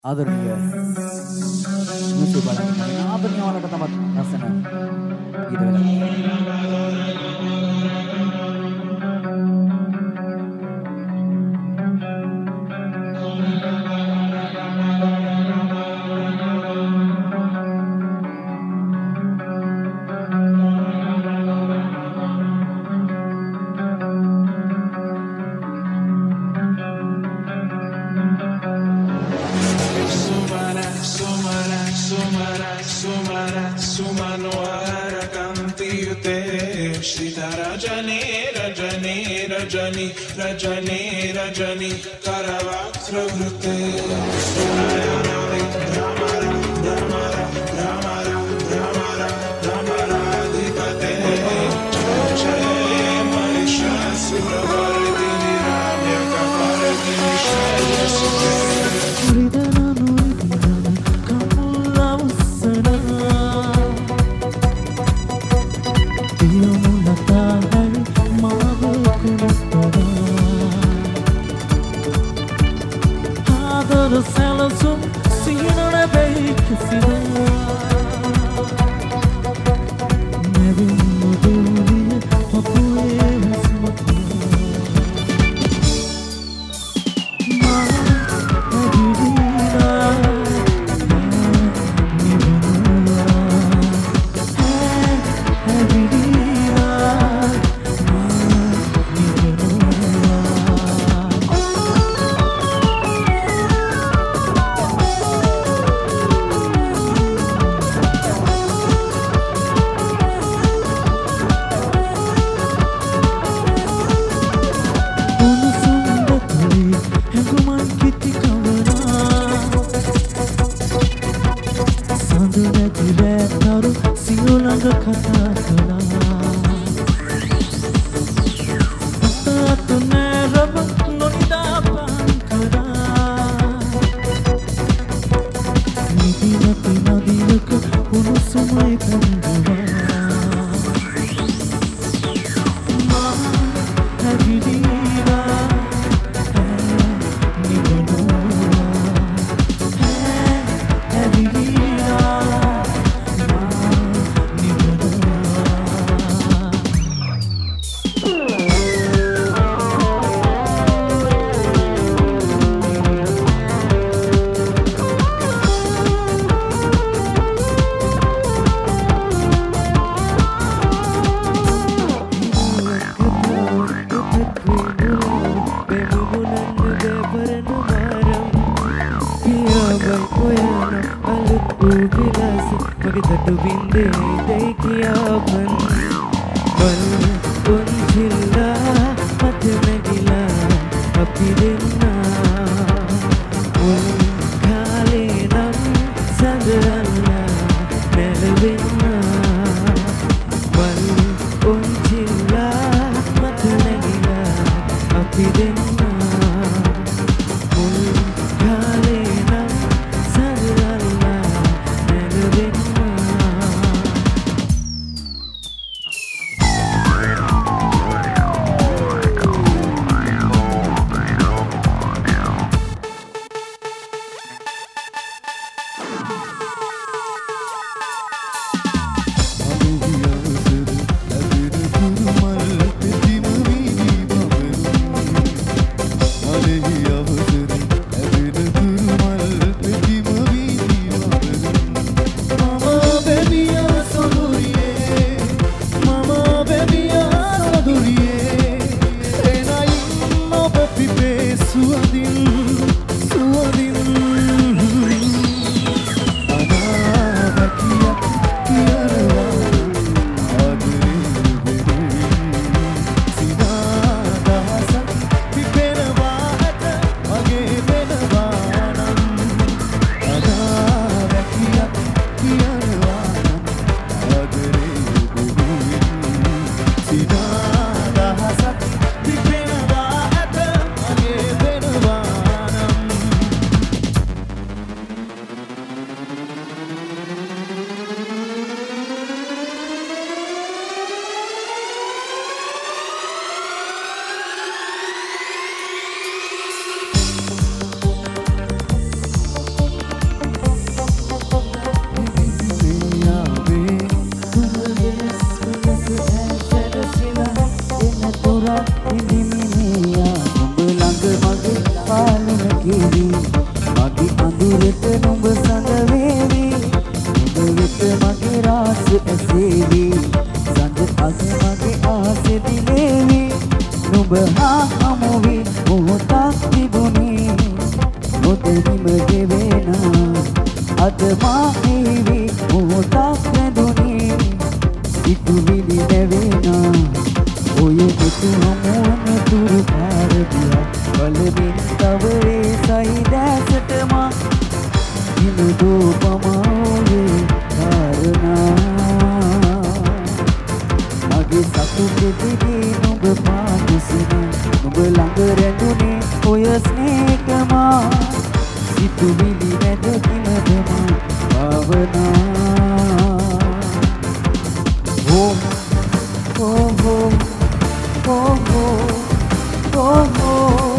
ආදරණීය YouTube බලන්න කලින් ආදරණීය වලට තමත් ලස්සන ගීත Rajani Karavakravrutte Ramadipate Jai Mahishasuravartini Ramya Kaparadini Shailasute දුරට නුඹ සඳ වේවි නුඹ වෙත මගේ රාස ඇසේවි සඳ අග මගේ ආස දිලේවි නුඹ හා හමු වී මොහොතක් තිබුණේ නොදැනීම ගෙවෙනා අද මා හේවි මොහොතක් නැදුනේ සිතුවිලි නැවෙනා ඔය හිත හමුවන තුරු පාරදියා බලමින් තව ඒ සහි දැසට මා හිනුදෝ පමාවේ කාරණා මගේ සතුටෙදිදී නුඹ පාපසින නුඹ ළඟ රැඳුනේ ඔය ස්නේහකමා සිතුවිලි නැද කිලදමා භාවනා oh oh oh oh oh oh